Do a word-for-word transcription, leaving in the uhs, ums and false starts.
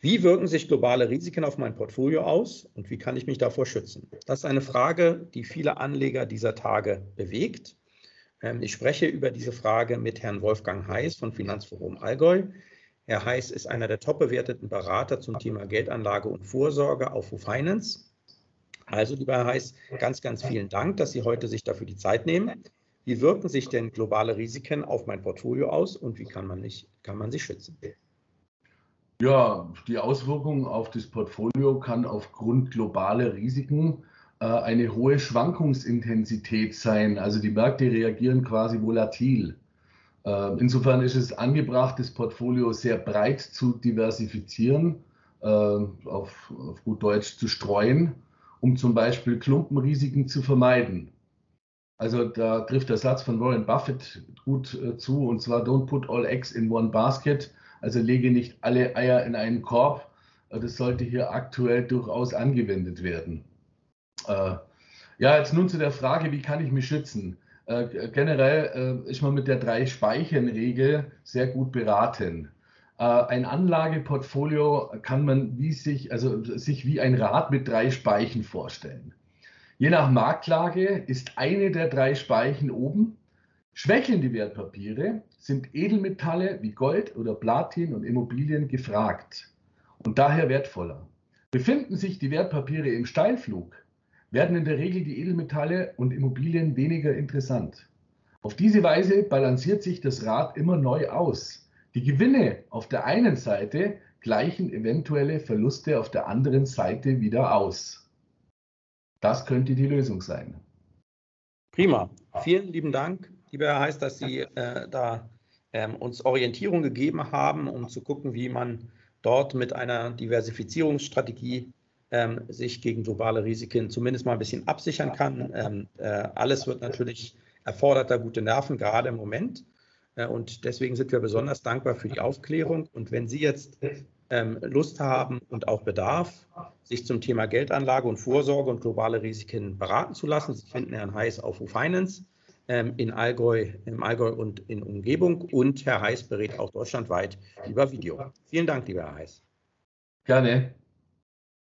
Wie wirken sich globale Risiken auf mein Portfolio aus und wie kann ich mich davor schützen? Das ist eine Frage, die viele Anleger dieser Tage bewegt. Ich spreche über diese Frage mit Herrn Wolfgang Heiß von Finanzforum Allgäu. Herr Heiß ist einer der top bewerteten Berater zum Thema Geldanlage und Vorsorge auf WoFinance. Also, lieber Herr Heiß, ganz, ganz vielen Dank, dass Sie heute sich dafür die Zeit nehmen. Wie wirken sich denn globale Risiken auf mein Portfolio aus und wie kann man, nicht, kann man sie schützen? Ja, die Auswirkung auf das Portfolio kann aufgrund globaler Risiken äh, eine hohe Schwankungsintensität sein. Also die Märkte reagieren quasi volatil. Äh, insofern ist es angebracht, das Portfolio sehr breit zu diversifizieren, äh, auf, auf gut Deutsch zu streuen, um zum Beispiel Klumpenrisiken zu vermeiden. Also da trifft der Satz von Warren Buffett gut äh, zu, und zwar don't put all eggs in one basket. Also lege nicht alle Eier in einen Korb. Das sollte hier aktuell durchaus angewendet werden. Äh, ja, jetzt nun zu der Frage, wie kann ich mich schützen? Äh, generell äh, ist man mit der Drei-Speichen-Regel sehr gut beraten. Äh, ein Anlageportfolio kann man wie sich, also sich wie ein Rad mit drei Speichen vorstellen. Je nach Marktlage ist eine der drei Speichen oben. Schwächelnde Wertpapiere sind Edelmetalle wie Gold oder Platin und Immobilien gefragt und daher wertvoller. Befinden sich die Wertpapiere im Steilflug, werden in der Regel die Edelmetalle und Immobilien weniger interessant. Auf diese Weise balanciert sich das Rad immer neu aus. Die Gewinne auf der einen Seite gleichen eventuelle Verluste auf der anderen Seite wieder aus. Das könnte die Lösung sein. Prima. Vielen lieben Dank, lieber Herr Heiß, dass Sie äh, da ähm, uns Orientierung gegeben haben, um zu gucken, wie man dort mit einer Diversifizierungsstrategie ähm, sich gegen globale Risiken zumindest mal ein bisschen absichern kann. Ähm, äh, alles wird natürlich erfordert da gute Nerven, gerade im Moment. Äh, und deswegen sind wir besonders dankbar für die Aufklärung. Und wenn Sie jetzt ähm, Lust haben und auch Bedarf, sich zum Thema Geldanlage und Vorsorge und globale Risiken beraten zu lassen, Sie finden Herrn Heiß auf WoFinance ähm, in Allgäu, im Allgäu und in Umgebung. Und Herr Heiß berät auch deutschlandweit über Video. Vielen Dank, lieber Herr Heiß. Gerne.